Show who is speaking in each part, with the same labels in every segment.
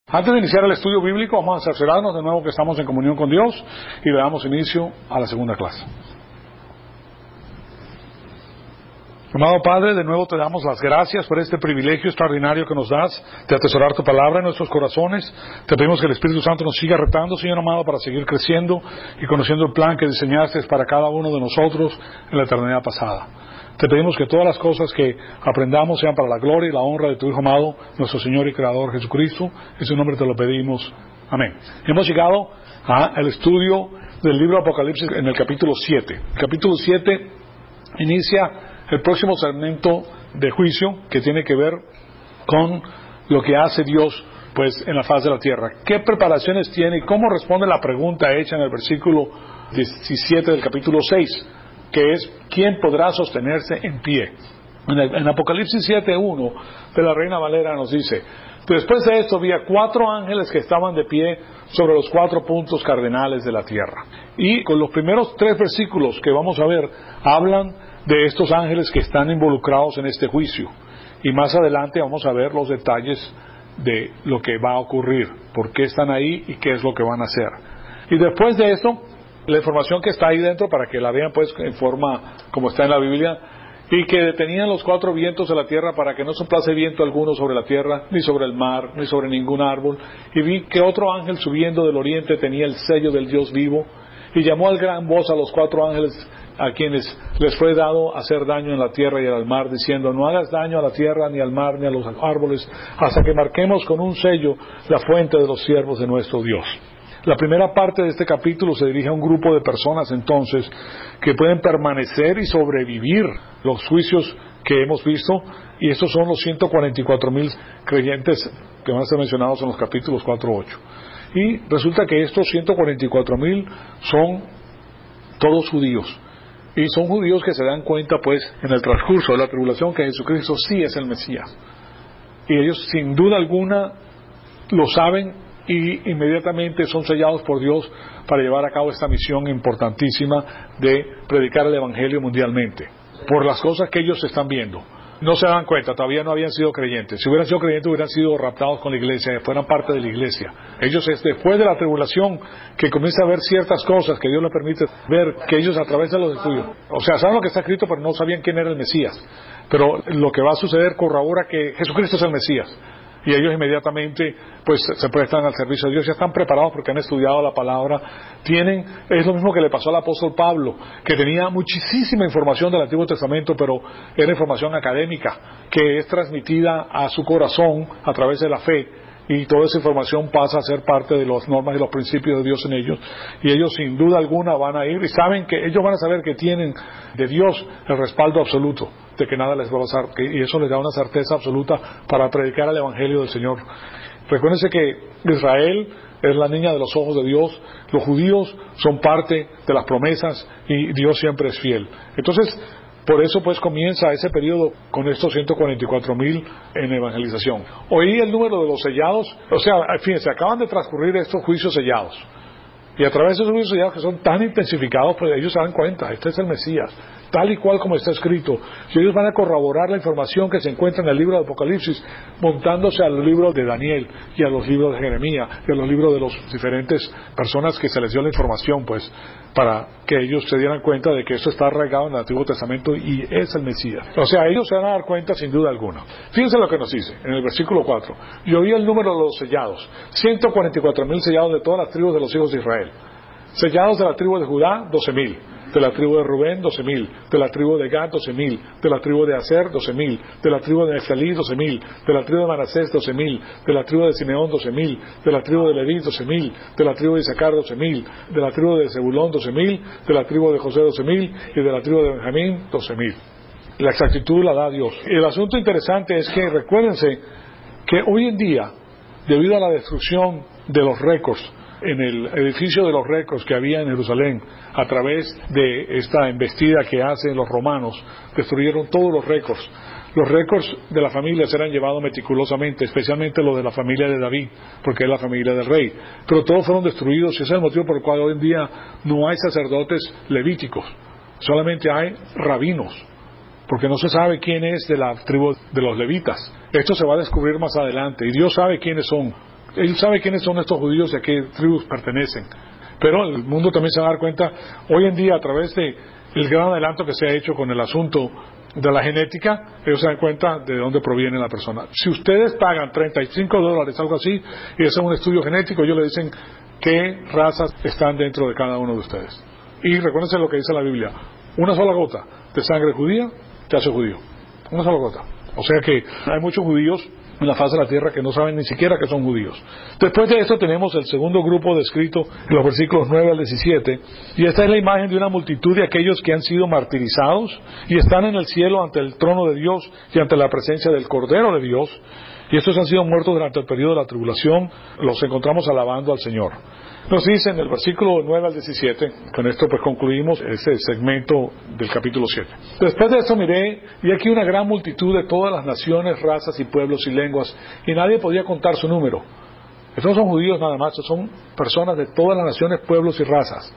Speaker 1: Antes de iniciar el estudio bíblico, vamos a cerciorarnos de nuevo que estamos en comunión con Dios y le damos inicio a la segunda clase. Amado Padre, de nuevo te damos las gracias por este privilegio extraordinario que nos das de atesorar tu palabra en nuestros corazones. Te pedimos que el Espíritu Santo nos siga retando, Señor amado, para seguir creciendo y conociendo el plan que diseñaste para cada uno de nosotros en la eternidad pasada. Te pedimos que todas las cosas que aprendamos sean para la gloria y la honra de tu Hijo amado, nuestro Señor y Creador Jesucristo. En su nombre te lo pedimos. Amén. Hemos llegado al estudio del libro Apocalipsis en el capítulo 7. El capítulo 7 inicia el próximo segmento de juicio que tiene que ver con lo que hace Dios pues en la faz de la tierra. ¿Qué preparaciones tiene y cómo responde la pregunta hecha en el versículo 17 del capítulo 6? Que es, ¿quién podrá sostenerse en pie? En Apocalipsis 7:1 de la Reina Valera nos dice: después de esto vi a 4 ángeles que estaban de pie sobre los 4 puntos cardenales de la tierra. Y con los primeros 3 versículos que vamos a ver, hablan de estos ángeles que están involucrados en este juicio. Y más adelante vamos a ver los detalles de lo que va a ocurrir, por qué están ahí y qué es lo que van a hacer. Y después de esto, la información que está ahí dentro, para que la vean pues en forma como está en la Biblia, y que detenían los 4 vientos de la tierra para que no soplase viento alguno sobre la tierra, ni sobre el mar, ni sobre ningún árbol. Y vi que otro ángel subiendo del oriente tenía el sello del Dios vivo, y llamó a gran voz a los 4 ángeles a quienes les fue dado hacer daño en la tierra y al mar, diciendo: no hagas daño a la tierra, ni al mar, ni a los árboles, hasta que marquemos con un sello la fuente de los siervos de nuestro Dios. La primera parte de este capítulo se dirige a un grupo de personas entonces que pueden permanecer y sobrevivir los juicios que hemos visto, y estos son los 144,000 creyentes que van a ser mencionados en los capítulos 4-8. Y resulta que estos 144,000 son todos judíos, y son judíos que se dan cuenta pues en el transcurso de la tribulación que Jesucristo sí es el Mesías, y ellos sin duda alguna lo saben, y inmediatamente son sellados por Dios para llevar a cabo esta misión importantísima de predicar el Evangelio mundialmente, por las cosas que ellos están viendo. No se dan cuenta, todavía no habían sido creyentes. Si hubieran sido creyentes, hubieran sido raptados con la iglesia, fueran parte de la iglesia. Ellos es después de la tribulación que comienza a ver ciertas cosas que Dios les permite ver, que ellos a través de los estudios, o sea, saben lo que está escrito, pero no sabían quién era el Mesías. Pero lo que va a suceder corrobora que Jesucristo es el Mesías. Y ellos inmediatamente pues se prestan al servicio de Dios, ya están preparados porque han estudiado la palabra, es lo mismo que le pasó al apóstol Pablo, que tenía muchísima información del Antiguo Testamento, pero era información académica, que es transmitida a su corazón a través de la fe, y toda esa información pasa a ser parte de las normas y los principios de Dios en ellos, y ellos sin duda alguna van a ir, y saben que ellos van a saber que tienen de Dios el respaldo absoluto, de que nada les va a pasar, y eso les da una certeza absoluta para predicar el Evangelio del Señor. Recuérdense que Israel es la niña de los ojos de Dios, los judíos son parte de las promesas y Dios siempre es fiel. Entonces, por eso pues comienza ese periodo con estos 144,000 en evangelización. Oí el número de los sellados, o sea, fíjense, acaban de transcurrir estos juicios sellados. Y a través de esos juicios sellados que son tan intensificados, pues ellos se dan cuenta, este es el Mesías, tal y cual como está escrito. Y ellos van a corroborar la información que se encuentra en el libro de Apocalipsis, montándose al libro de Daniel y a los libros de Jeremías y a los libros de las diferentes personas que se les dio la información, pues, para que ellos se dieran cuenta de que eso está arraigado en el Antiguo Testamento y es el Mesías. O sea, ellos se van a dar cuenta sin duda alguna. Fíjense lo que nos dice en el versículo 4. Yo vi el número de los sellados, 144,000 sellados de todas las tribus de los hijos de Israel. Sellados de la tribu de Judá, 12,000. De la tribu de Rubén, 12,000. De la tribu de Gad, 12,000. De la tribu de Aser, 12,000. De la tribu de Neftalí, 12,000. De la tribu de Manasés, 12,000. De la tribu de Simeón, 12,000. De la tribu de Leví, 12,000. De la tribu de Isaacar, 12,000. De la tribu de Zebulón, 12,000. De la tribu de José, 12,000. Y de la tribu de Benjamín, 12,000. La exactitud la da Dios. Y el asunto interesante es que recuérdense que hoy en día, debido a la destrucción de los récords, en el edificio de los récords que había en Jerusalén, a través de esta embestida que hacen los romanos, destruyeron todos los récords. Los récords de las familias eran llevados meticulosamente, especialmente los de la familia de David, porque es la familia del rey. Pero todos fueron destruidos, y ese es el motivo por el cual hoy en día no hay sacerdotes levíticos, solamente hay rabinos, porque no se sabe quién es de la tribu de los levitas. Esto se va a descubrir más adelante, y Dios sabe quiénes son. Él sabe quiénes son estos judíos y a qué tribus pertenecen. Pero el mundo también se va a dar cuenta, hoy en día, a través de el gran adelanto que se ha hecho con el asunto de la genética, ellos se dan cuenta de dónde proviene la persona. Si ustedes pagan $35, algo así, y hacen un estudio genético, ellos le dicen qué razas están dentro de cada uno de ustedes. Y recuérdense lo que dice la Biblia: una sola gota de sangre judía te hace judío. Una sola gota. O sea que hay muchos judíos en la faz de la tierra que no saben ni siquiera que son judíos. Después de esto tenemos el segundo grupo descrito en los versículos 9 al 17, y esta es la imagen de una multitud de aquellos que han sido martirizados y están en el cielo ante el trono de Dios y ante la presencia del Cordero de Dios, y estos han sido muertos durante el periodo de la tribulación. Los encontramos alabando al Señor. Nos dice en el versículo 9 al 17, con esto pues concluimos ese segmento del capítulo 7. Después de esto miré, y aquí una gran multitud de todas las naciones, razas y pueblos y lenguas, y nadie podía contar su número. Estos no son judíos nada más, son personas de todas las naciones, pueblos y razas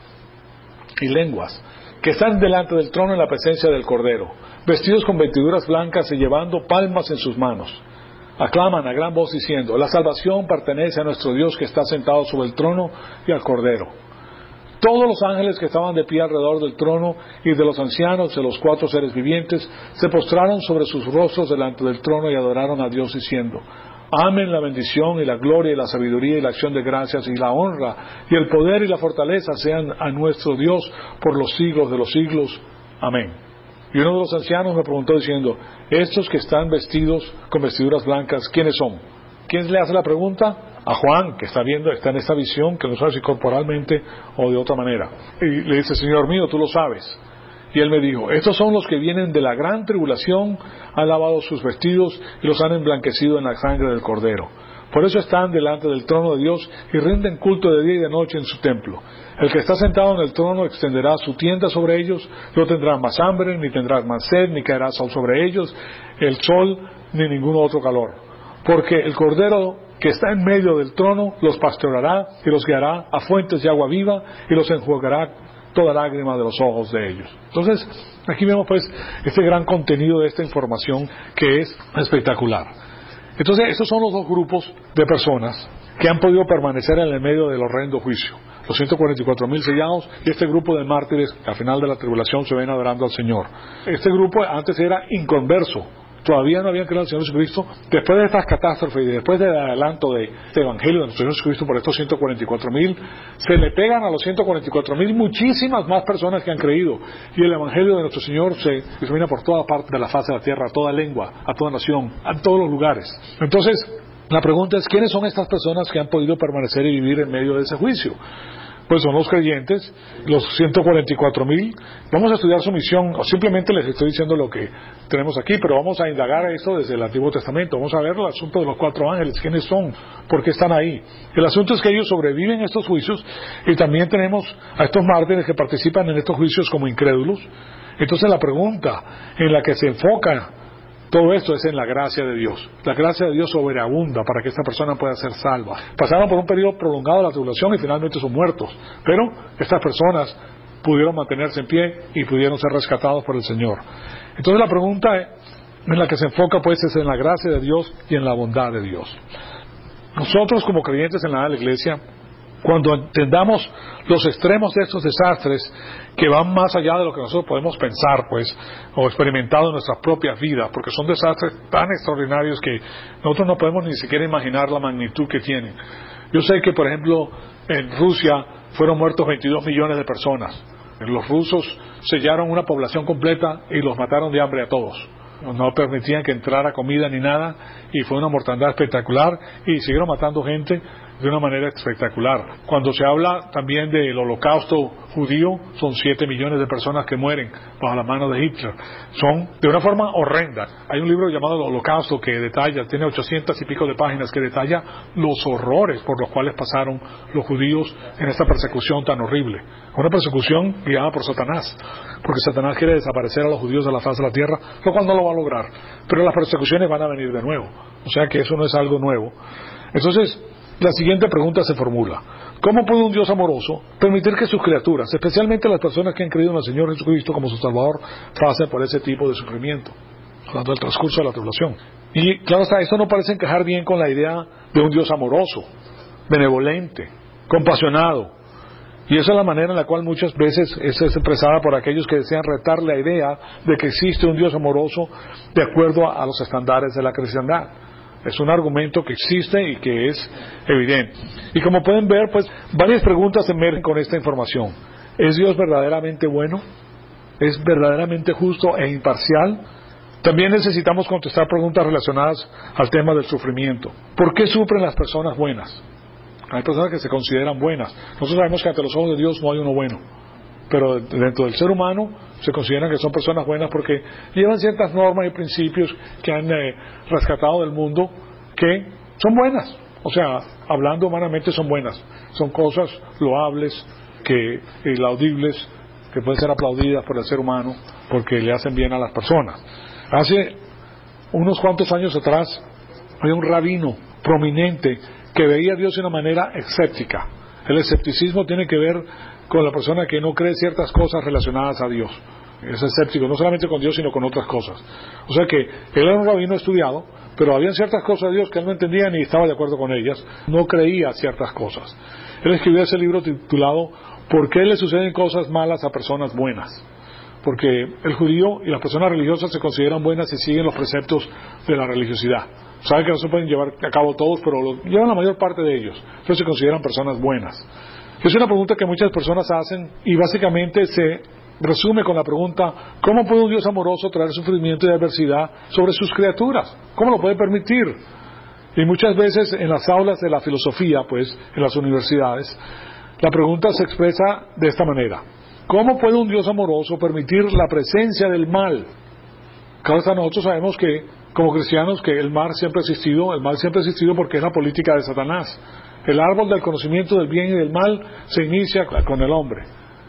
Speaker 1: y lenguas, que están delante del trono en la presencia del Cordero, vestidos con vestiduras blancas y llevando palmas en sus manos. Aclaman a gran voz diciendo: la salvación pertenece a nuestro Dios que está sentado sobre el trono y al Cordero. Todos los ángeles que estaban de pie alrededor del trono y de los ancianos de los 4 seres vivientes se postraron sobre sus rostros delante del trono y adoraron a Dios diciendo: amén, la bendición y la gloria y la sabiduría y la acción de gracias y la honra y el poder y la fortaleza sean a nuestro Dios por los siglos de los siglos. Amén. Y uno de los ancianos me preguntó diciendo: estos que están vestidos con vestiduras blancas, ¿quiénes son? ¿Quién le hace la pregunta? A Juan, que está en esta visión, que no sabe si corporalmente o de otra manera. Y le dice: Señor mío, tú lo sabes. Y él me dijo: estos son los que vienen de la gran tribulación, han lavado sus vestidos y los han emblanquecido en la sangre del Cordero. Por eso están delante del trono de Dios y rinden culto de día y de noche en su templo. El que está sentado en el trono extenderá su tienda sobre ellos, no tendrán más hambre, ni tendrán más sed, ni caerá sol sobre ellos, el sol, ni ningún otro calor. Porque el Cordero que está en medio del trono los pastoreará y los guiará a fuentes de agua viva y los enjuagará toda lágrima de los ojos de ellos. Entonces, aquí vemos pues este gran contenido de esta información que es espectacular. Entonces, estos son los dos grupos de personas que han podido permanecer en el medio del horrendo juicio. Los 144,000 sellados y este grupo de mártires que al final de la tribulación se ven adorando al Señor. Este grupo antes era inconverso, todavía no habían creído en el Señor Jesucristo. Después de estas catástrofes y después del adelanto de este Evangelio de nuestro Señor Jesucristo por estos 144,000, se le pegan a los 144,000 muchísimas más personas que han creído, y el Evangelio de nuestro Señor se disemina por toda parte de la faz de la tierra, a toda lengua, a toda nación, a todos los lugares. Entonces, la pregunta es: ¿quiénes son estas personas que han podido permanecer y vivir en medio de ese juicio? Pues son los creyentes, los 144,000. Vamos a estudiar su misión, o simplemente les estoy diciendo lo que tenemos aquí, pero vamos a indagar esto desde el Antiguo Testamento. Vamos a ver el asunto de los 4 ángeles, quiénes son, por qué están ahí. El asunto es que ellos sobreviven a estos juicios, y también tenemos a estos mártires que participan en estos juicios como incrédulos. Entonces la pregunta en la que se enfoca todo esto es en la gracia de Dios. La gracia de Dios sobreabunda para que esta persona pueda ser salva. Pasaron por un periodo prolongado de la tribulación y finalmente son muertos. Pero estas personas pudieron mantenerse en pie y pudieron ser rescatados por el Señor. Entonces la pregunta en la que se enfoca pues es en la gracia de Dios y en la bondad de Dios. Nosotros como creyentes en la iglesia, cuando entendamos los extremos de estos desastres que van más allá de lo que nosotros podemos pensar pues, o experimentado en nuestras propias vidas, porque son desastres tan extraordinarios que nosotros no podemos ni siquiera imaginar la magnitud que tienen. Yo sé que, por ejemplo, en Rusia fueron muertos 22 millones de personas. Los rusos sellaron una población completa y los mataron de hambre a todos. No permitían que entrara comida ni nada, y fue una mortandad espectacular, y siguieron matando gente de una manera espectacular. Cuando se habla también del holocausto judío, son 7 millones de personas que mueren bajo la mano de Hitler. Son de una forma horrenda. Hay un libro llamado El Holocausto que detalla, tiene 800 y pico de páginas, que detalla los horrores por los cuales pasaron los judíos en esta persecución tan horrible. Una persecución guiada por Satanás, porque Satanás quiere desaparecer a los judíos de la faz de la tierra, lo cual no lo va a lograr, pero las persecuciones van a venir de nuevo, o sea que eso no es algo nuevo. Entonces, la siguiente pregunta se formula: ¿cómo puede un Dios amoroso permitir que sus criaturas, especialmente las personas que han creído en el Señor Jesucristo como su Salvador, pasen por ese tipo de sufrimiento? hablando del transcurso de la tribulación. Y claro está, esto no parece encajar bien con la idea de un Dios amoroso, benevolente, compasionado. Y esa es la manera en la cual muchas veces es expresada por aquellos que desean retar la idea de que existe un Dios amoroso de acuerdo a los estándares de la cristiandad. Es un argumento que existe y que es evidente. Y como pueden ver, pues varias preguntas emergen con esta información. ¿Es Dios verdaderamente bueno? ¿Es verdaderamente justo e imparcial? También necesitamos contestar preguntas relacionadas al tema del sufrimiento. ¿Por qué sufren las personas buenas? Hay personas que se consideran buenas. Nosotros sabemos que ante los ojos de Dios no hay uno bueno. Pero dentro del ser humano se consideran que son personas buenas porque llevan ciertas normas y principios que han rescatado del mundo que son buenas. O sea, hablando humanamente son buenas. Son cosas loables, y laudibles, que pueden ser aplaudidas por el ser humano porque le hacen bien a las personas. Hace unos cuantos años atrás había un rabino prominente que veía a Dios de una manera escéptica. El escepticismo tiene que ver con la persona que no cree ciertas cosas relacionadas a Dios. Es escéptico, no solamente con Dios, sino con otras cosas. O sea que él era un rabino estudiado, pero había ciertas cosas de Dios que él no entendía ni estaba de acuerdo con ellas. No creía ciertas cosas. Él escribió ese libro titulado ¿Por qué le suceden cosas malas a personas buenas? Porque el judío y las personas religiosas se consideran buenas y siguen los preceptos de la religiosidad. Saben que no se pueden llevar a cabo todos, pero lo llevan la mayor parte de ellos. Entonces se consideran personas buenas. Es una pregunta que muchas personas hacen y básicamente se resume con la pregunta: ¿cómo puede un Dios amoroso traer sufrimiento y adversidad sobre sus criaturas? ¿Cómo lo puede permitir? Y muchas veces en las aulas de la filosofía, pues, en las universidades, la pregunta se expresa de esta manera: ¿cómo puede un Dios amoroso permitir la presencia del mal? Claro está, nosotros sabemos que, como cristianos, que el mal siempre ha existido porque es la política de Satanás. El árbol del conocimiento del bien y del mal se inicia con el hombre.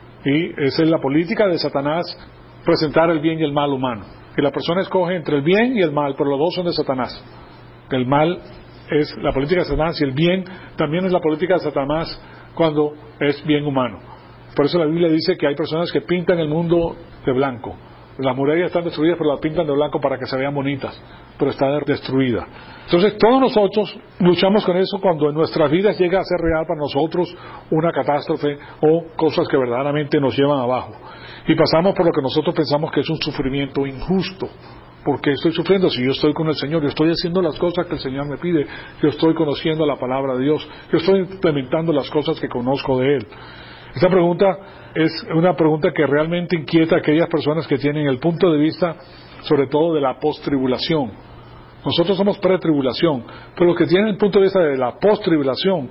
Speaker 1: Y esa es la política de Satanás, presentar el bien y el mal humano. Y la persona escoge entre el bien y el mal, pero los dos son de Satanás. El mal es la política de Satanás y el bien también es la política de Satanás cuando es bien humano. Por eso la Biblia dice que hay personas que pintan el mundo de blanco. Las murallas están destruidas, pero las pintan de blanco para que se vean bonitas, pero está destruida. Entonces todos nosotros luchamos con eso cuando en nuestras vidas llega a ser real para nosotros una catástrofe o cosas que verdaderamente nos llevan abajo. Y pasamos por lo que nosotros pensamos que es un sufrimiento injusto. ¿Por qué estoy sufriendo? Si yo estoy con el Señor, yo estoy haciendo las cosas que el Señor me pide, yo estoy conociendo la palabra de Dios, yo estoy implementando las cosas que conozco de Él. Esta pregunta es una pregunta que realmente inquieta a aquellas personas que tienen el punto de vista, sobre todo de la post-tribulación. Nosotros somos pre-tribulación, pero los que tienen el punto de vista de la post-tribulación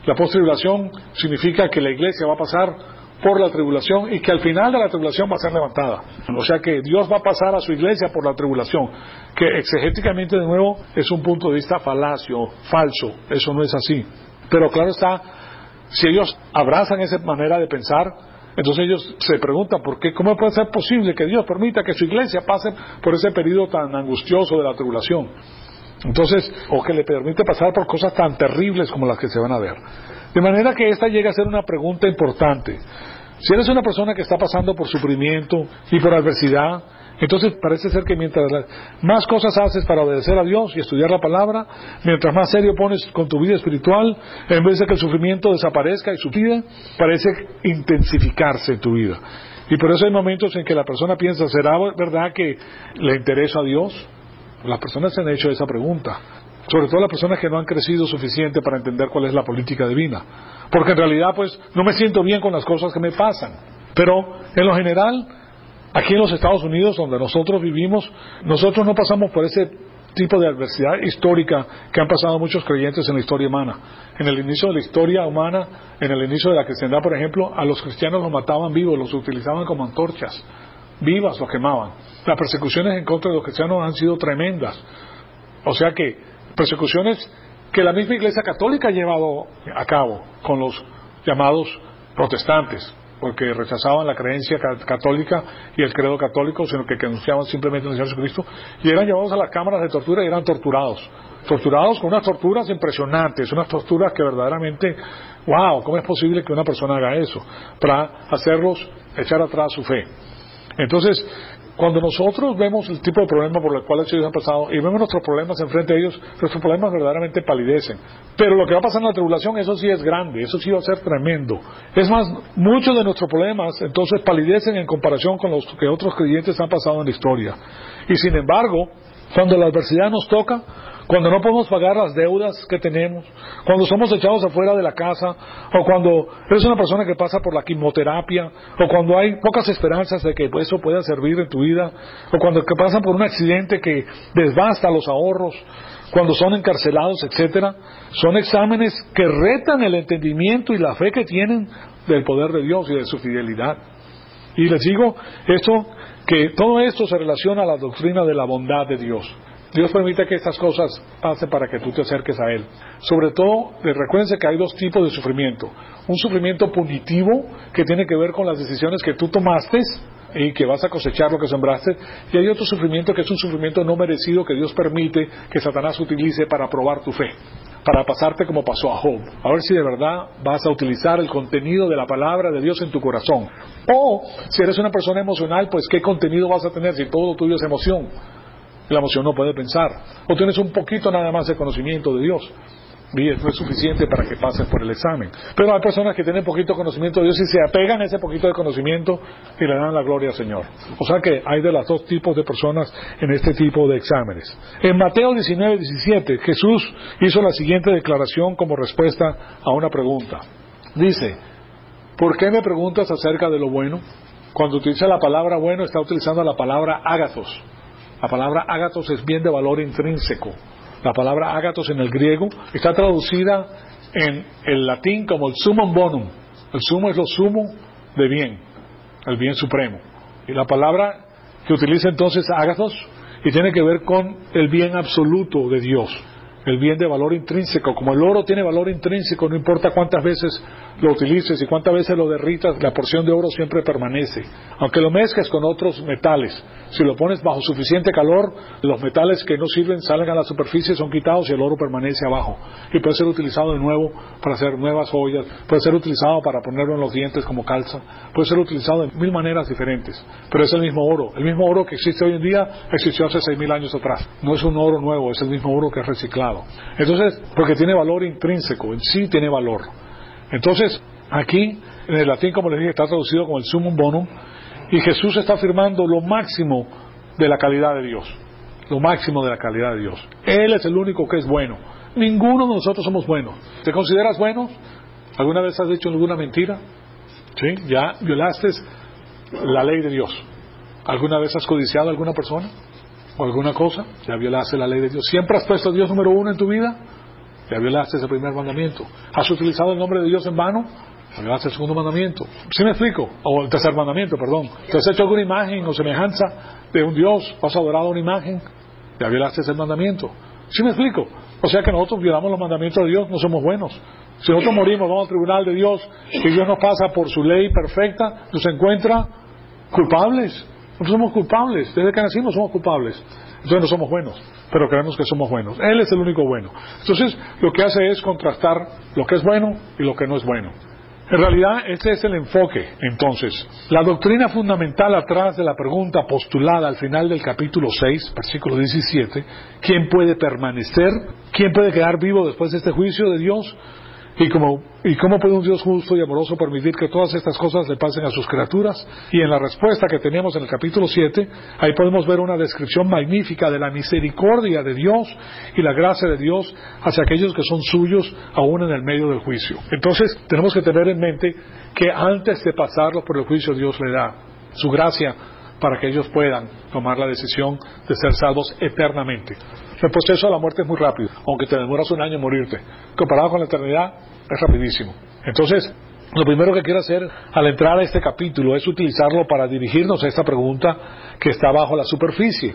Speaker 1: significa que la iglesia va a pasar por la tribulación y que al final de la tribulación va a ser levantada. O sea que Dios va a pasar a su iglesia por la tribulación, que exegéticamente de nuevo es un punto de vista falacio, falso, eso no es así. Pero claro está, si ellos abrazan esa manera de pensar, entonces ellos se preguntan ¿cómo puede ser posible que Dios permita que su iglesia pase por ese periodo tan angustioso de la tribulación? Entonces, o que le permite pasar por cosas tan terribles como las que se van a ver. De manera que esta llega a ser una pregunta importante. Si eres una persona que está pasando por sufrimiento y por adversidad, entonces parece ser que mientras más cosas haces para obedecer a Dios y estudiar la palabra, mientras más serio pones con tu vida espiritual, en vez de que el sufrimiento desaparezca y su vida, parece intensificarse en tu vida. Y por eso hay momentos en que la persona piensa: ¿será verdad que le interesa a Dios? Las personas se han hecho esa pregunta, sobre todo las personas que no han crecido suficiente para entender cuál es la política divina, porque en realidad pues no me siento bien con las cosas que me pasan, pero en lo general aquí en los Estados Unidos, donde nosotros vivimos, nosotros no pasamos por ese tipo de adversidad histórica que han pasado muchos creyentes en la historia humana. En el inicio de la historia humana, en el inicio de la cristiandad, por ejemplo, a los cristianos los mataban vivos, los utilizaban como antorchas vivas, los quemaban. Las persecuciones en contra de los cristianos han sido tremendas. O sea que persecuciones que la misma Iglesia Católica ha llevado a cabo con los llamados protestantes, porque rechazaban la creencia católica y el credo católico, sino que anunciaban simplemente el Señor Jesucristo, y eran llevados a las cámaras de tortura y eran torturados con unas torturas impresionantes, unas torturas que verdaderamente, wow, ¿cómo es posible que una persona haga eso? Para hacerlos echar atrás su fe. Entonces, Cuando nosotros vemos el tipo de problema por el cual ellos han pasado y vemos nuestros problemas enfrente de ellos, nuestros problemas verdaderamente palidecen. Pero lo que va a pasar en la tribulación, eso sí es grande, eso sí va a ser tremendo. Es más, muchos de nuestros problemas entonces palidecen en comparación con los que otros creyentes han pasado en la historia. Y sin embargo, cuando la adversidad nos toca, cuando no podemos pagar las deudas que tenemos, cuando somos echados afuera de la casa, o cuando eres una persona que pasa por la quimioterapia, o cuando hay pocas esperanzas de que eso pueda servir en tu vida, o cuando que pasan por un accidente que desbasta los ahorros, cuando son encarcelados, etcétera, son exámenes que retan el entendimiento y la fe que tienen del poder de Dios y de su fidelidad. Y les digo esto, que todo esto se relaciona a la doctrina de la bondad de Dios. Dios permite que estas cosas pasen para que tú te acerques a Él. Sobre todo, recuérdense que hay dos tipos de sufrimiento. Un sufrimiento punitivo, que tiene que ver con las decisiones que tú tomaste y que vas a cosechar lo que sembraste. Y hay otro sufrimiento que es un sufrimiento no merecido que Dios permite que Satanás utilice para probar tu fe, para pasarte como pasó a Job. A ver si de verdad vas a utilizar el contenido de la palabra de Dios en tu corazón. O, si eres una persona emocional, pues ¿qué contenido vas a tener si todo lo tuyo es emoción? La emoción no puede pensar. O tienes un poquito nada más de conocimiento de Dios. Y eso es suficiente para que pases por el examen. Pero hay personas que tienen poquito conocimiento de Dios y se apegan a ese poquito de conocimiento y le dan la gloria al Señor. O sea que hay de los dos tipos de personas en este tipo de exámenes. En Mateo 19:17, Jesús hizo la siguiente declaración como respuesta a una pregunta. Dice: ¿por qué me preguntas acerca de lo bueno? Cuando utiliza la palabra bueno, está utilizando la palabra ágathos. La palabra ágathos es bien de valor intrínseco. La palabra ágathos en el griego está traducida en el latín como el summum bonum. El sumo es lo sumo de bien, el bien supremo. Y la palabra que utiliza entonces ágathos y tiene que ver con el bien absoluto de Dios, el bien de valor intrínseco. Como el oro tiene valor intrínseco, no importa cuántas veces lo utilices y cuántas veces lo derritas, la porción de oro siempre permanece. Aunque lo mezcles con otros metales, si lo pones bajo suficiente calor, los metales que no sirven salen a la superficie, son quitados y el oro permanece abajo. Y puede ser utilizado de nuevo para hacer nuevas joyas, puede ser utilizado para ponerlo en los dientes como calza, puede ser utilizado de 1000 maneras diferentes. Pero es el mismo oro. El mismo oro que existe hoy en día existió hace 6000 años atrás. No es un oro nuevo, es el mismo oro que es reciclado. Entonces, porque tiene valor intrínseco, en sí tiene valor. Entonces, aquí, en el latín, como les dije, está traducido como el summum bonum, y Jesús está afirmando lo máximo de la calidad de Dios. Lo máximo de la calidad de Dios. Él es el único que es bueno. Ninguno de nosotros somos buenos. ¿Te consideras bueno? ¿Alguna vez has dicho alguna mentira? ¿Sí? ¿Ya violaste la ley de Dios? ¿Alguna vez has codiciado a alguna persona? ¿O alguna cosa? ¿Ya violaste la ley de Dios? ¿Siempre has puesto a Dios número uno en tu vida? Ya violaste ese primer mandamiento. ¿Has utilizado el nombre de Dios en vano? Ya violaste el segundo mandamiento. ¿Sí me explico? O el tercer mandamiento, perdón. ¿Te has hecho alguna imagen o semejanza de un Dios? ¿Has adorado una imagen? Ya violaste ese mandamiento. ¿Sí me explico? O sea que nosotros violamos los mandamientos de Dios, no somos buenos. Si nosotros morimos, vamos al tribunal de Dios y Dios nos pasa por su ley perfecta, nos encuentra culpables. Nosotros somos culpables. Desde que nacimos somos culpables. Entonces no somos buenos, pero creemos que somos buenos. Él es el único bueno. Entonces lo que hace es contrastar lo que es bueno y lo que no es bueno. En realidad ese es el enfoque. Entonces, la doctrina fundamental atrás de la pregunta postulada al final del capítulo 6, versículo 17, ¿quién puede permanecer? ¿Quién puede quedar vivo después de este juicio de Dios? ¿Y cómo puede un Dios justo y amoroso permitir que todas estas cosas le pasen a sus criaturas? Y en la respuesta que tenemos en el capítulo 7, ahí podemos ver una descripción magnífica de la misericordia de Dios y la gracia de Dios hacia aquellos que son suyos aún en el medio del juicio. Entonces, tenemos que tener en mente que antes de pasarlos por el juicio, Dios le da su gracia para que ellos puedan tomar la decisión de ser salvos eternamente. El proceso de la muerte es muy rápido, aunque te demoras un año en morirte. Comparado con la eternidad, es rapidísimo. Entonces, lo primero que quiero hacer al entrar a este capítulo es utilizarlo para dirigirnos a esta pregunta que está bajo la superficie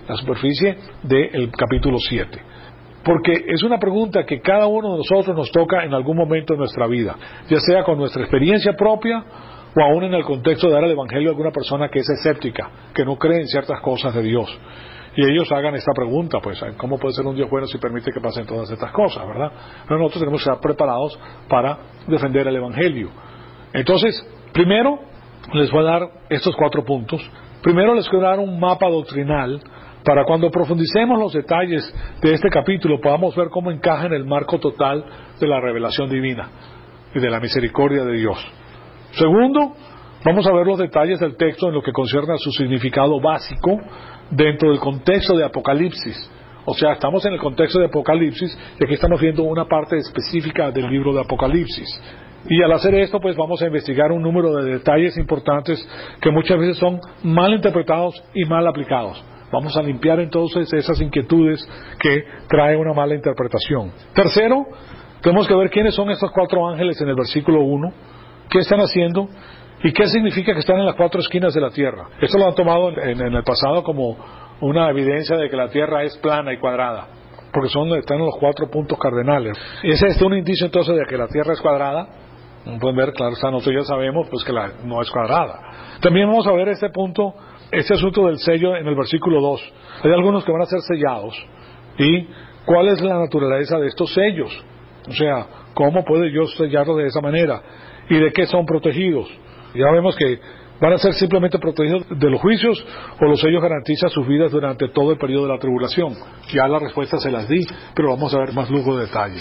Speaker 1: del capítulo 7. Porque es una pregunta que cada uno de nosotros nos toca en algún momento de nuestra vida, ya sea con nuestra experiencia propia o aún en el contexto de dar el evangelio a alguna persona que es escéptica, que no cree en ciertas cosas de Dios. Y ellos hagan esta pregunta, pues, ¿cómo puede ser un Dios bueno si permite que pasen todas estas cosas, verdad? Pero nosotros tenemos que estar preparados para defender el evangelio. Entonces, primero, les voy a dar estos 4 puntos Primero les quiero dar un mapa doctrinal para cuando profundicemos los detalles de este capítulo podamos ver cómo encaja en el marco total de la revelación divina y de la misericordia de Dios. Segundo, vamos a ver los detalles del texto en lo que concierne a su significado básico dentro del contexto de Apocalipsis. O sea, estamos en el contexto de Apocalipsis y aquí estamos viendo una parte específica del libro de Apocalipsis. Y al hacer esto, pues vamos a investigar un número de detalles importantes que muchas veces son mal interpretados y mal aplicados. Vamos a limpiar entonces esas inquietudes que trae una mala interpretación. Tercero, tenemos que ver quiénes son estos 4 ángeles en el versículo 1, qué están haciendo y qué significa que están en las 4 esquinas de la tierra. Esto lo han tomado en el pasado como una evidencia de que la tierra es plana y cuadrada, porque están en los 4 puntos cardenales. ¿Es esto un indicio entonces de que la tierra es cuadrada? Pueden ver, claro, nosotros ya sabemos pues que no es cuadrada. También vamos a ver este punto, este asunto del sello en el versículo 2. Hay algunos que van a ser sellados. ¿Y cuál es la naturaleza de estos sellos? O sea, ¿cómo puede Dios sellarlos de esa manera? ¿Y de qué son protegidos? Ya vemos que van a ser simplemente protegidos de los juicios o los sellos garantizan sus vidas durante todo el periodo de la tribulación. Ya la respuesta se las di, pero vamos a ver más lujo de detalle.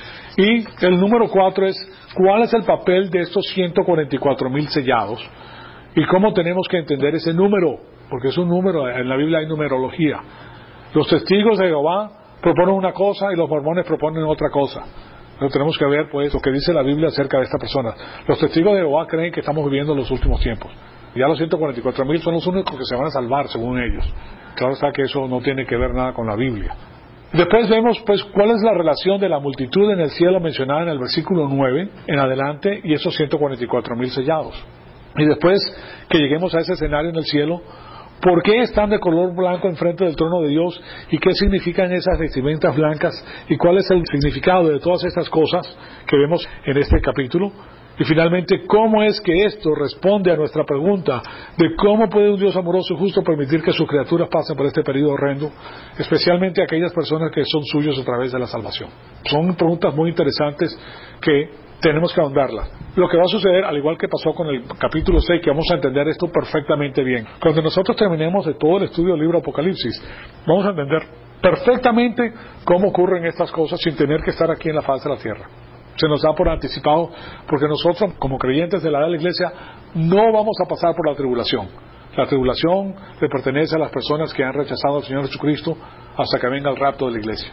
Speaker 1: Y el número 4 es, ¿cuál es el papel de estos 144,000 sellados? ¿Y cómo tenemos que entender ese número? Porque es un número, en la Biblia hay numerología. Los testigos de Jehová proponen una cosa y los mormones proponen otra cosa. Pero tenemos que ver pues lo que dice la Biblia acerca de esta persona. Los testigos de Jehová creen que estamos viviendo los últimos tiempos. Ya los 144,000 son los únicos que se van a salvar según ellos. Claro está que eso no tiene que ver nada con la Biblia. Después vemos pues cuál es la relación de la multitud en el cielo mencionada en el versículo 9 en adelante y esos 144,000 sellados. Y después que lleguemos a ese escenario en el cielo, ¿por qué están de color blanco enfrente del trono de Dios? ¿Y qué significan esas vestimentas blancas? ¿Y cuál es el significado de todas estas cosas que vemos en este capítulo? Y finalmente, ¿cómo es que esto responde a nuestra pregunta de cómo puede un Dios amoroso y justo permitir que sus criaturas pasen por este periodo horrendo, especialmente aquellas personas que son suyos a través de la salvación? Son preguntas muy interesantes que tenemos que ahondarlas. Lo que va a suceder, al igual que pasó con el capítulo 6, que vamos a entender esto perfectamente bien. Cuando nosotros terminemos de todo el estudio del libro Apocalipsis, vamos a entender perfectamente cómo ocurren estas cosas sin tener que estar aquí en la faz de la tierra. Se nos da por anticipado, porque nosotros, como creyentes de la edad de la iglesia, no vamos a pasar por la tribulación. La tribulación le pertenece a las personas que han rechazado al Señor Jesucristo hasta que venga el rapto de la iglesia.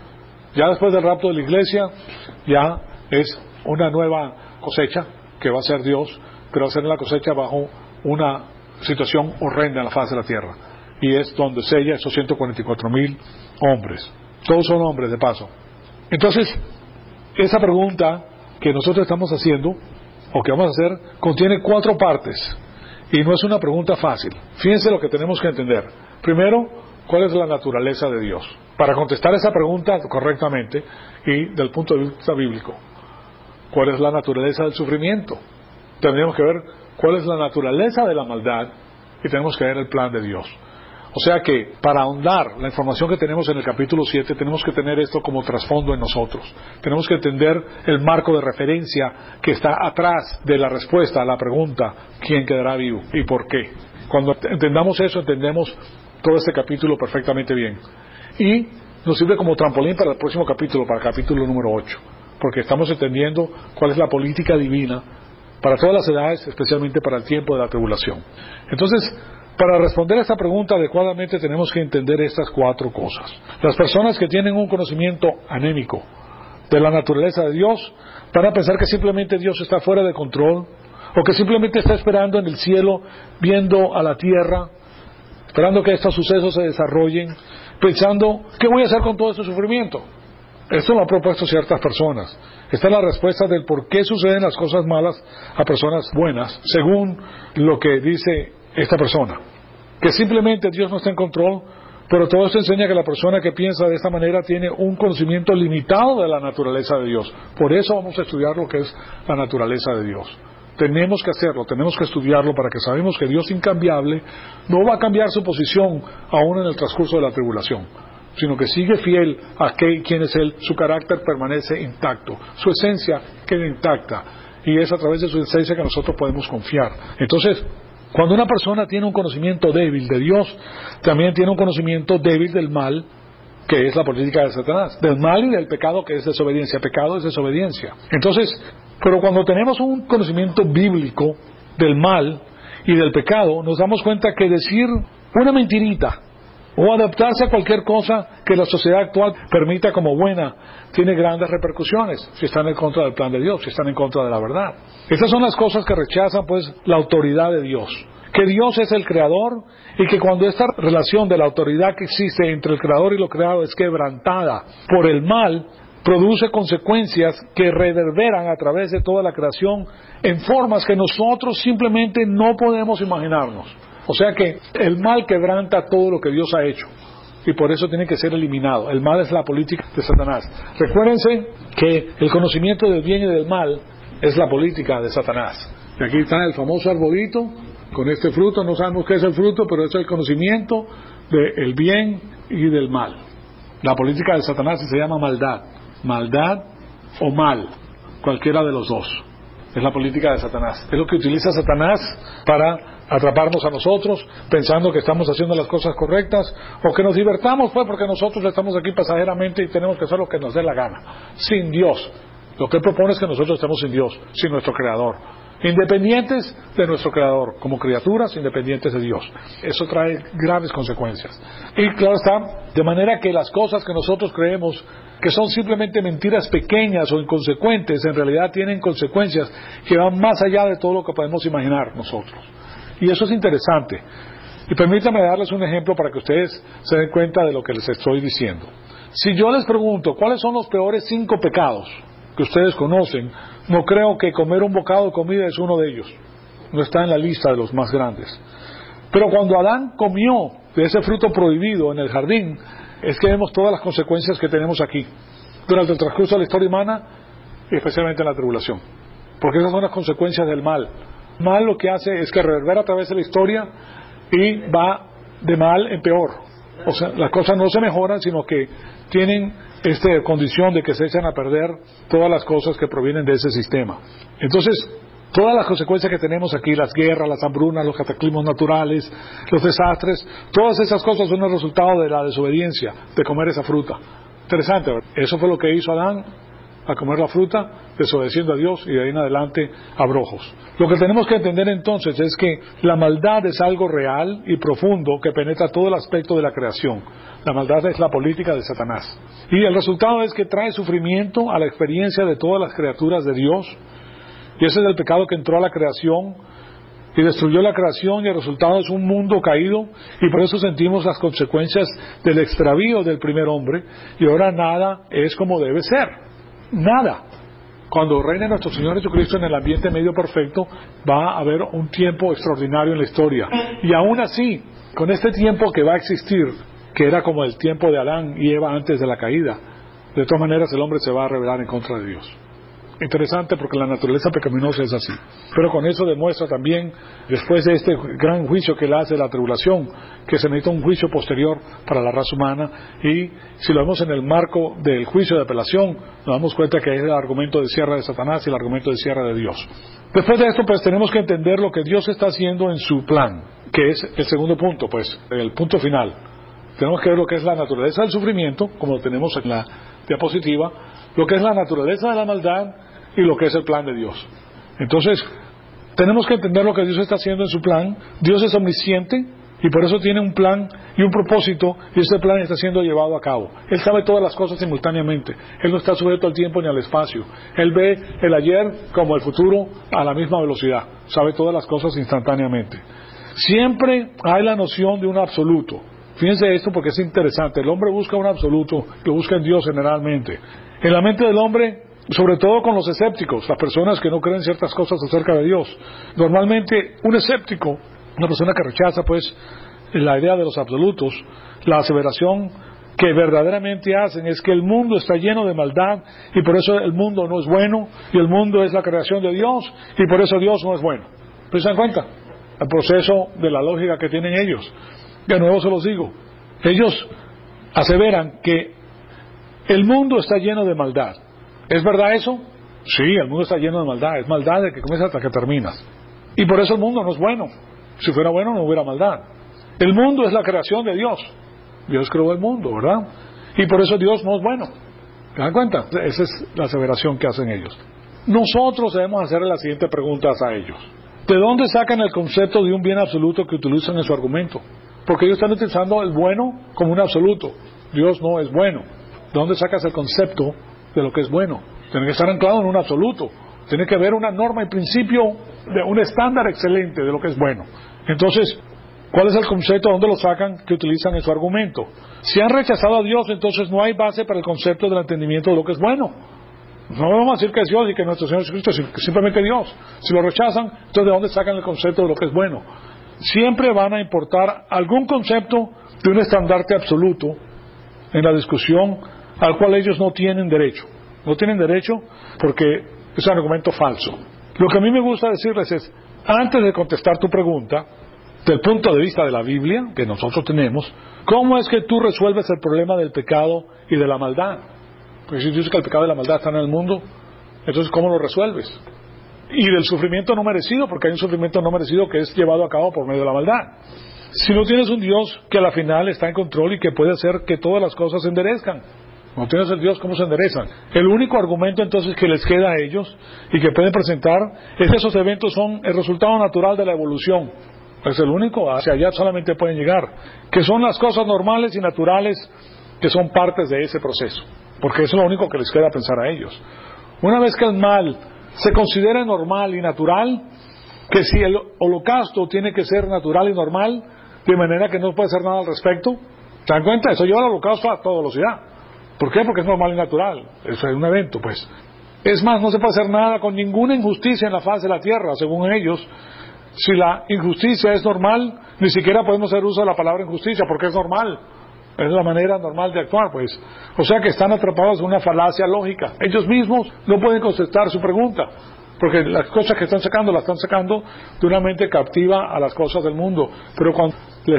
Speaker 1: Ya después del rapto de la iglesia, ya es una nueva cosecha que va a ser Dios, pero va a ser la cosecha bajo una situación horrenda en la faz de la tierra. Y es donde sella esos 144,000 hombres. Todos son hombres, de paso. Entonces, esa pregunta que nosotros estamos haciendo, o que vamos a hacer, contiene 4 partes. Y no es una pregunta fácil. Fíjense lo que tenemos que entender. Primero, ¿cuál es la naturaleza de Dios? Para contestar esa pregunta correctamente y del punto de vista bíblico, ¿cuál es la naturaleza del sufrimiento? Tendríamos que ver cuál es la naturaleza de la maldad y tenemos que ver el plan de Dios. O sea que para ahondar la información que tenemos en el capítulo 7 tenemos que tener esto como trasfondo en nosotros. Tenemos que entender el marco de referencia que está atrás de la respuesta a la pregunta ¿quién quedará vivo y por qué? Cuando entendamos eso, entendemos todo este capítulo perfectamente bien. Y nos sirve como trampolín para el próximo capítulo, para el capítulo número 8, porque estamos entendiendo cuál es la política divina para todas las edades, especialmente para el tiempo de la tribulación. Entonces, para responder a esta pregunta adecuadamente tenemos que entender estas 4 cosas. Las personas que tienen un conocimiento anémico de la naturaleza de Dios van a pensar que simplemente Dios está fuera de control o que simplemente está esperando en el cielo, viendo a la tierra, esperando que estos sucesos se desarrollen, pensando, ¿qué voy a hacer con todo este sufrimiento? Esto lo han propuesto ciertas personas. Esta es la respuesta del por qué suceden las cosas malas a personas buenas, según lo que dice esta persona. Que simplemente Dios no está en control, pero todo esto enseña que la persona que piensa de esta manera tiene un conocimiento limitado de la naturaleza de Dios. Por eso vamos a estudiar lo que es la naturaleza de Dios. Tenemos que hacerlo, tenemos que estudiarlo para que sabemos que Dios incambiable no va a cambiar su posición aún en el transcurso de la tribulación, sino que sigue fiel a quién es Él, su carácter permanece intacto, su esencia queda intacta, y es a través de su esencia que nosotros podemos confiar. Entonces, Cuando una persona tiene un conocimiento débil de Dios, también tiene un conocimiento débil del mal, que es la política de Satanás, del mal y del pecado, que es desobediencia. Pecado es desobediencia. Entonces, pero cuando tenemos un conocimiento bíblico del mal y del pecado, nos damos cuenta que decir una mentirita o adaptarse a cualquier cosa que la sociedad actual permita como buena tiene grandes repercusiones si están en contra del plan de Dios, si están en contra de la verdad. Estas son las cosas que rechazan pues la autoridad de Dios, que Dios es el creador y que cuando esta relación de la autoridad que existe entre el creador y lo creado es quebrantada por el mal, produce consecuencias que reverberan a través de toda la creación en formas que nosotros simplemente no podemos imaginarnos. O sea que el mal quebranta todo lo que Dios ha hecho y por eso tiene que ser eliminado. El mal es la política de Satanás. Recuérdense que el conocimiento del bien y del mal es la política de Satanás. Y aquí está el famoso arbolito con este fruto. No sabemos qué es el fruto, pero es el conocimiento del bien y del mal. La política de Satanás se llama maldad. Maldad o mal, cualquiera de los dos. Es la política de Satanás. Es lo que utiliza Satanás para atraparnos a nosotros, pensando que estamos haciendo las cosas correctas, o que nos divertamos, pues, porque nosotros estamos aquí pasajeramente y tenemos que hacer lo que nos dé la gana, sin Dios. Lo que él propone es que nosotros estemos sin Dios, sin nuestro Creador, independientes de nuestro Creador, como criaturas independientes de Dios. Eso trae graves consecuencias. Y claro está, de manera que las cosas que nosotros creemos que son simplemente mentiras pequeñas o inconsecuentes, en realidad tienen consecuencias que van más allá de todo lo que podemos imaginar nosotros. Y eso es interesante. Y permítanme darles un ejemplo para que ustedes se den cuenta de lo que les estoy diciendo. Si yo les pregunto, ¿cuáles son los peores 5 pecados que ustedes conocen? No creo que comer un bocado de comida es uno de ellos. No está en la lista de los más grandes. Pero cuando Adán comió de ese fruto prohibido en el jardín, es que vemos todas las consecuencias que tenemos aquí, durante el transcurso de la historia humana, y especialmente en la tribulación. Porque esas son las consecuencias del mal. El mal lo que hace es que reverbera a través de la historia y va de mal en peor. O sea, las cosas no se mejoran, sino que tienen esta condición de que se echan a perder todas las cosas que provienen de ese sistema. Entonces, todas las consecuencias que tenemos aquí, las guerras, las hambrunas, los cataclismos naturales, los desastres, todas esas cosas son el resultado de la desobediencia, de comer esa fruta. Interesante, ¿verdad? Eso fue lo que hizo Adán a comer la fruta, desobedeciendo a Dios, y de ahí en adelante abrojos. Lo que tenemos que entender entonces es que la maldad es algo real y profundo que penetra todo el aspecto de la creación. La maldad es la política de Satanás. Y el resultado es que trae sufrimiento a la experiencia de todas las criaturas de Dios. Y ese es el pecado que entró a la creación y destruyó la creación, y el resultado es un mundo caído, y por eso sentimos las consecuencias del extravío del primer hombre, y ahora nada es como debe ser. Nada. Cuando reine nuestro Señor Jesucristo en el ambiente medio perfecto, va a haber un tiempo extraordinario en la historia. Y aún así, con este tiempo que va a existir, que era como el tiempo de Adán y Eva antes de la caída, de todas maneras el hombre se va a rebelar en contra de Dios. Interesante, porque la naturaleza pecaminosa es así. Pero con eso demuestra también, después de este gran juicio que él hace de la tribulación, que se necesita un juicio posterior para la raza humana, y si lo vemos en el marco del juicio de apelación, nos damos cuenta que es el argumento de cierre de Satanás y el argumento de cierre de Dios. Después de esto, pues tenemos que entender lo que Dios está haciendo en su plan, que es el segundo punto, pues, el punto final. Tenemos que ver lo que es la naturaleza del sufrimiento, como lo tenemos en la diapositiva, lo que es la naturaleza de la maldad y lo que es el plan de Dios. Entonces, tenemos que entender lo que Dios está haciendo en su plan. Dios es omnisciente y por eso tiene un plan y un propósito, y ese plan está siendo llevado a cabo. Él sabe todas las cosas simultáneamente. Él no está sujeto al tiempo ni al espacio. Él ve el ayer como el futuro a la misma velocidad. Sabe todas las cosas instantáneamente. Siempre hay la noción de un absoluto. Fíjense esto porque es interesante. El hombre busca un absoluto, lo busca en Dios generalmente. En la mente del hombre, sobre todo con los escépticos, las personas que no creen ciertas cosas acerca de Dios. Normalmente un escéptico, una persona que rechaza pues la idea de los absolutos, la aseveración que verdaderamente hacen es que el mundo está lleno de maldad y por eso el mundo no es bueno, y el mundo es la creación de Dios y por eso Dios no es bueno. ¿Se dan cuenta? El proceso de la lógica que tienen ellos. De nuevo se los digo, ellos aseveran que el mundo está lleno de maldad. ¿Es verdad eso? Sí, el mundo está lleno de maldad. Es maldad de que comienzas hasta que terminas. Y por eso el mundo no es bueno. Si fuera bueno, no hubiera maldad. El mundo es la creación de Dios. Dios creó el mundo, ¿verdad? Y por eso Dios no es bueno. ¿Se dan cuenta? Esa es la aseveración que hacen ellos. Nosotros debemos hacerle las siguientes preguntas a ellos. ¿De dónde sacan el concepto de un bien absoluto que utilizan en su argumento? Porque ellos están utilizando el bueno como un absoluto. Dios no es bueno. ¿De dónde sacas el concepto de lo que es bueno? Tiene que estar anclado en un absoluto. Tiene que haber una norma y principio, de un estándar excelente de lo que es bueno. Entonces, ¿cuál es el concepto? ¿Dónde lo sacan que utilizan en su argumento? Si han rechazado a Dios, entonces no hay base para el concepto del entendimiento de lo que es bueno. No vamos a decir que es Dios y que nuestro Señor Jesucristo es simplemente Dios. Si lo rechazan, entonces ¿de dónde sacan el concepto de lo que es bueno? Siempre van a importar algún concepto de un estandarte absoluto en la discusión al cual ellos no tienen derecho. No tienen derecho porque es un argumento falso. Lo que a mí me gusta decirles es, antes de contestar tu pregunta, del punto de vista de la Biblia, que nosotros tenemos, ¿cómo es que tú resuelves el problema del pecado y de la maldad? Porque si dices que el pecado y la maldad están en el mundo, entonces ¿cómo lo resuelves? Y del sufrimiento no merecido, porque hay un sufrimiento no merecido que es llevado a cabo por medio de la maldad. Si no tienes un Dios que a la final está en control y que puede hacer que todas las cosas se enderezcan, no tienes el Dios, ¿cómo se enderezan? El único argumento entonces que les queda a ellos y que pueden presentar es que esos eventos son el resultado natural de la evolución. Es el único, hacia allá solamente pueden llegar, que son las cosas normales y naturales que son partes de ese proceso, porque eso es lo único que les queda pensar a ellos. Una vez que el mal se considera normal y natural, que si el holocausto tiene que ser natural y normal, de manera que no puede hacer nada al respecto, ¿se dan cuenta? Eso lleva al holocausto a toda velocidad. ¿Por qué? Porque es normal y natural. Eso es un evento, pues. Es más, no se puede hacer nada con ninguna injusticia en la faz de la tierra, según ellos. Si la injusticia es normal, ni siquiera podemos hacer uso de la palabra injusticia, porque es normal. Es la manera normal de actuar, pues. O sea que están atrapados en una falacia lógica. Ellos mismos no pueden contestar su pregunta, porque las cosas que están sacando, las están sacando de una mente captiva a las cosas del mundo. Pero cuando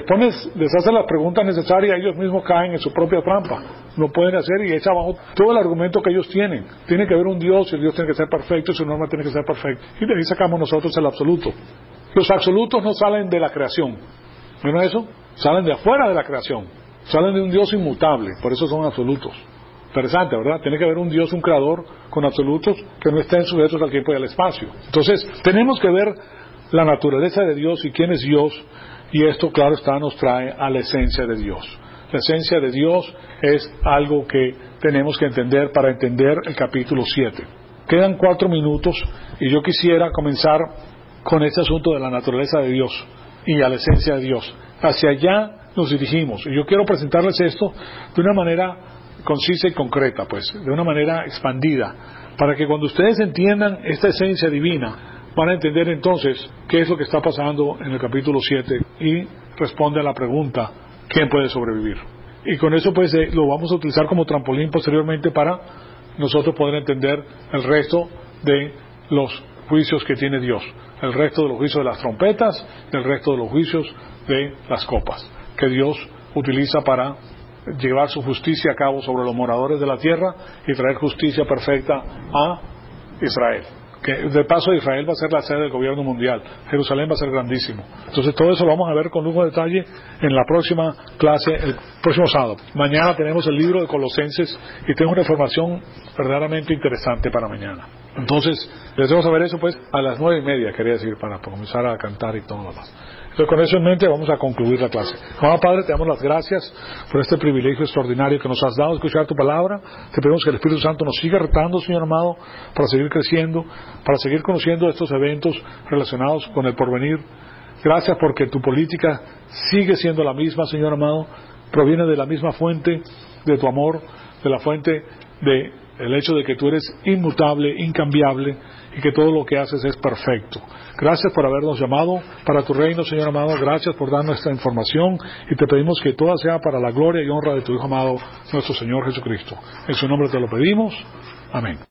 Speaker 1: les haces las preguntas necesarias, ellos mismos caen en su propia trampa. No pueden hacer y echa abajo todo el argumento que ellos tienen. Tiene que haber un Dios, y el Dios tiene que ser perfecto, y su norma tiene que ser perfecta. Y de ahí sacamos nosotros el absoluto. Los absolutos no salen de la creación. ¿Vieron eso? Salen de afuera de la creación. Salen de un Dios inmutable, por eso son absolutos. Interesante, ¿verdad? Tiene que haber un Dios, un creador con absolutos que no estén sujetos al tiempo y al espacio. Entonces, tenemos que ver la naturaleza de Dios y quién es Dios, y esto, claro está, nos trae a la esencia de Dios. La esencia de Dios es algo que tenemos que entender para entender el capítulo 7. Quedan 4 minutos y yo quisiera comenzar con este asunto de la naturaleza de Dios y a la esencia de Dios. Hacia allá nos dirigimos, y yo quiero presentarles esto de una manera concisa y concreta, pues, de una manera expandida, para que cuando ustedes entiendan esta esencia divina, van a entender entonces qué es lo que está pasando en el capítulo 7 y responde a la pregunta, ¿quién puede sobrevivir? Y con eso pues lo vamos a utilizar como trampolín posteriormente para nosotros poder entender el resto de los juicios que tiene Dios, el resto de los juicios de las trompetas, el resto de los juicios de las copas, que Dios utiliza para llevar su justicia a cabo sobre los moradores de la tierra y traer justicia perfecta a Israel. Que de paso Israel va a ser la sede del gobierno mundial, Jerusalén va a ser grandísimo. Entonces todo eso lo vamos a ver con lujo de detalle en la próxima clase, el próximo sábado. Mañana tenemos el libro de Colosenses y tengo una información verdaderamente interesante para mañana. Entonces, les debo saber eso pues a las 9:30, quería decir, para comenzar a cantar y todo lo demás. Entonces, con eso en mente vamos a concluir la clase. Amado Padre, te damos las gracias por este privilegio extraordinario que nos has dado de escuchar tu palabra. Te pedimos que el Espíritu Santo nos siga retando, Señor amado, para seguir creciendo, para seguir conociendo estos eventos relacionados con el porvenir. Gracias porque tu política sigue siendo la misma, Señor amado, proviene de la misma fuente de tu amor, de la fuente de el hecho de que tú eres inmutable, incambiable, y que todo lo que haces es perfecto. Gracias por habernos llamado para tu reino, Señor amado. Gracias por darnos esta información y te pedimos que toda sea para la gloria y honra de tu Hijo amado, nuestro Señor Jesucristo. En su nombre te lo pedimos. Amén.